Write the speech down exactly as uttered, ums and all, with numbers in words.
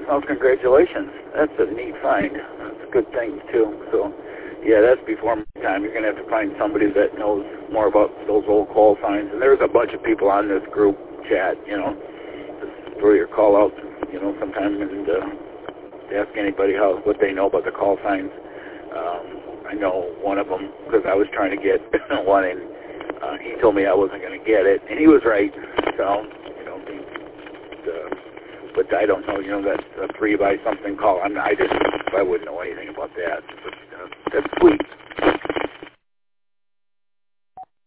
Oh, congratulations. That's a neat find. That's a good thing, too. So, yeah, that's before my time. You're going to have to find somebody that knows more about those old call signs. And there's a bunch of people on this group chat, you know, just throw your call out, you know, sometime and uh, ask anybody how what they know about the call signs. Um, I know one of them because I was trying to get one, and uh, he told me I wasn't going to get it, and he was right. So, you know, he, uh, but I don't know, you know, that's a three by something call. I'm, I just, I wouldn't know anything about that. But uh, that's sweet.